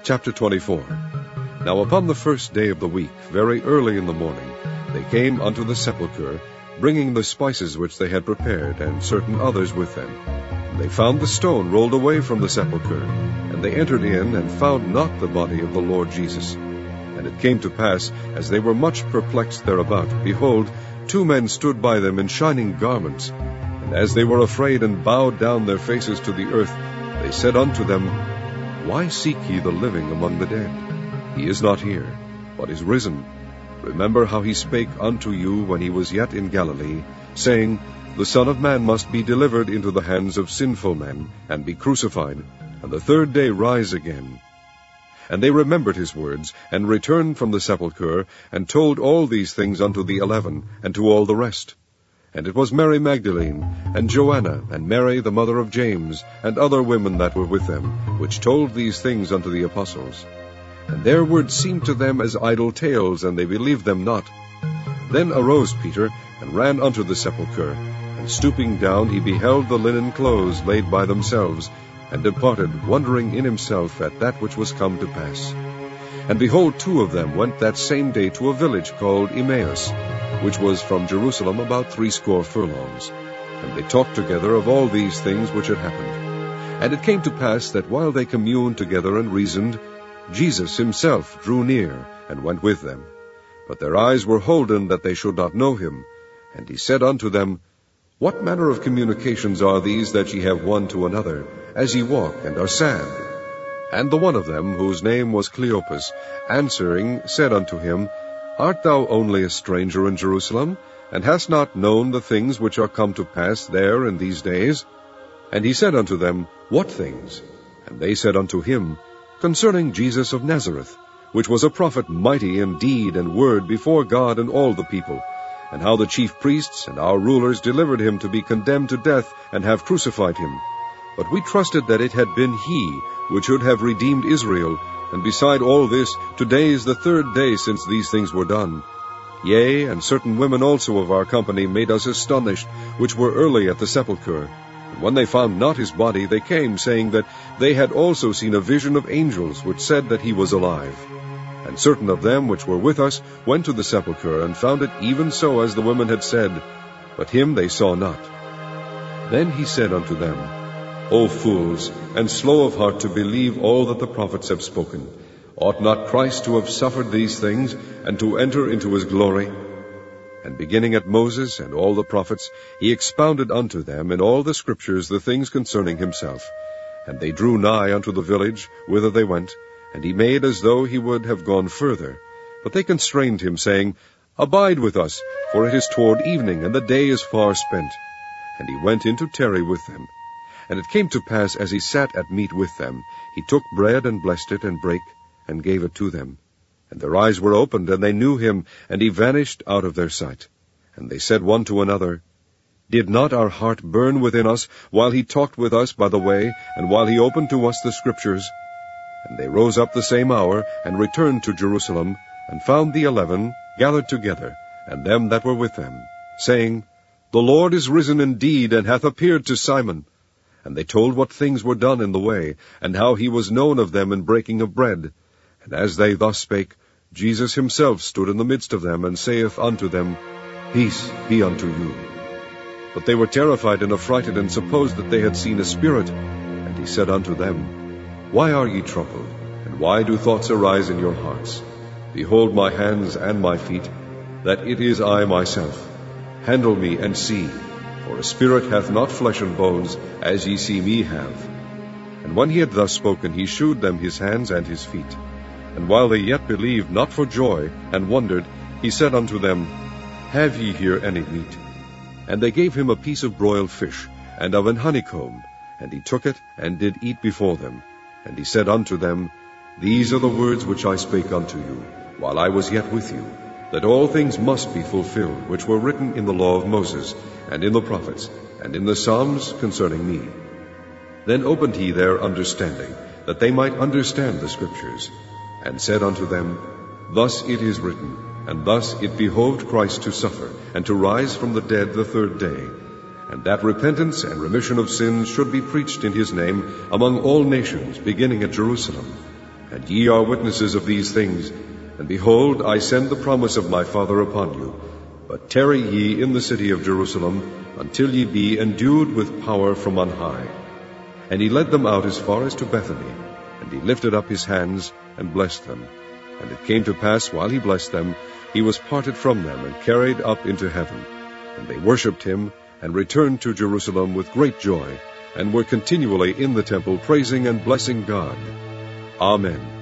Chapter 24. Now upon the first day of the week, very early in the morning, they came unto the sepulchre, bringing the spices which they had prepared, and certain others with them. And they found the stone rolled away from the sepulchre, and they entered in, and found not the body of the Lord Jesus. And it came to pass, as they were much perplexed thereabout, behold, 2 men stood by them in shining garments. And as they were afraid, and bowed down their faces to the earth, they said unto them, Why seek ye the living among the dead? He is not here, but is risen. Remember how he spake unto you when he was yet in Galilee, saying, The Son of Man must be delivered into the hands of sinful men, and be crucified, and the 3rd day rise again. And they remembered his words, and returned from the sepulchre, and told all these things unto the 11, and to all the rest. And it was Mary Magdalene, and Joanna, and Mary the mother of James, and other women that were with them, which told these things unto the apostles. And their words seemed to them as idle tales, and they believed them not. Then arose Peter, and ran unto the sepulchre, and stooping down he beheld the linen clothes laid by themselves, and departed, wondering in himself at that which was come to pass. And behold, 2 of them went that same day to a village called Emmaus, which was from Jerusalem about 60 furlongs. And they talked together of all these things which had happened. And it came to pass that while they communed together and reasoned, Jesus himself drew near, and went with them. But their eyes were holden that they should not know him. And he said unto them, What manner of communications are these that ye have one to another, as ye walk and are sad? And the one of them, whose name was Cleopas, answering, said unto him, Art thou only a stranger in Jerusalem, and hast not known the things which are come to pass there in these days? And he said unto them, What things? And they said unto him, Concerning Jesus of Nazareth, which was a prophet mighty in deed and word before God and all the people, and how the chief priests and our rulers delivered him to be condemned to death, and have crucified him. But we trusted that it had been he which should have redeemed Israel, and beside all this, today is the 3rd day since these things were done. Yea, and certain women also of our company made us astonished, which were early at the sepulchre. And when they found not his body, they came, saying that they had also seen a vision of angels, which said that he was alive. And certain of them which were with us went to the sepulchre, and found it even so as the women had said, but him they saw not. Then he said unto them, O fools, and slow of heart to believe all that the prophets have spoken, ought not Christ to have suffered these things, and to enter into his glory? And beginning at Moses and all the prophets, he expounded unto them in all the scriptures the things concerning himself. And they drew nigh unto the village whither they went, and he made as though he would have gone further. But they constrained him, saying, Abide with us, for it is toward evening, and the day is far spent. And he went in to tarry with them. And it came to pass, as he sat at meat with them, he took bread, and blessed it, and brake, and gave it to them. And their eyes were opened, and they knew him, and he vanished out of their sight. And they said one to another, Did not our heart burn within us, while he talked with us by the way, and while he opened to us the Scriptures? And they rose up the same hour, and returned to Jerusalem, and found the 11 gathered together, and them that were with them, saying, The Lord is risen indeed, and hath appeared to Simon. And they told what things were done in the way, and how he was known of them in breaking of bread. And as they thus spake, Jesus himself stood in the midst of them, and saith unto them, Peace be unto you. But they were terrified and affrighted, and supposed that they had seen a spirit. And he said unto them, Why are ye troubled, and why do thoughts arise in your hearts? Behold my hands and my feet, that it is I myself. Handle me and see. For a spirit hath not flesh and bones, as ye see me have. And when he had thus spoken, he shewed them his hands and his feet. And while they yet believed not for joy, and wondered, he said unto them, Have ye here any meat? And they gave him a piece of broiled fish, and of an honeycomb. And he took it, and did eat before them. And he said unto them, These are the words which I spake unto you, while I was yet with you, that all things must be fulfilled, which were written in the law of Moses, and in the prophets, and in the Psalms concerning me. Then opened he their understanding, that they might understand the Scriptures, and said unto them, Thus it is written, and thus it behoved Christ to suffer, and to rise from the dead the 3rd day, and that repentance and remission of sins should be preached in his name among all nations, beginning at Jerusalem. And ye are witnesses of these things. And behold, I send the promise of my Father upon you. But tarry ye in the city of Jerusalem, until ye be endued with power from on high. And he led them out as far as to Bethany. And he lifted up his hands, and blessed them. And it came to pass, while he blessed them, he was parted from them, and carried up into heaven. And they worshipped him, and returned to Jerusalem with great joy, and were continually in the temple praising and blessing God. Amen.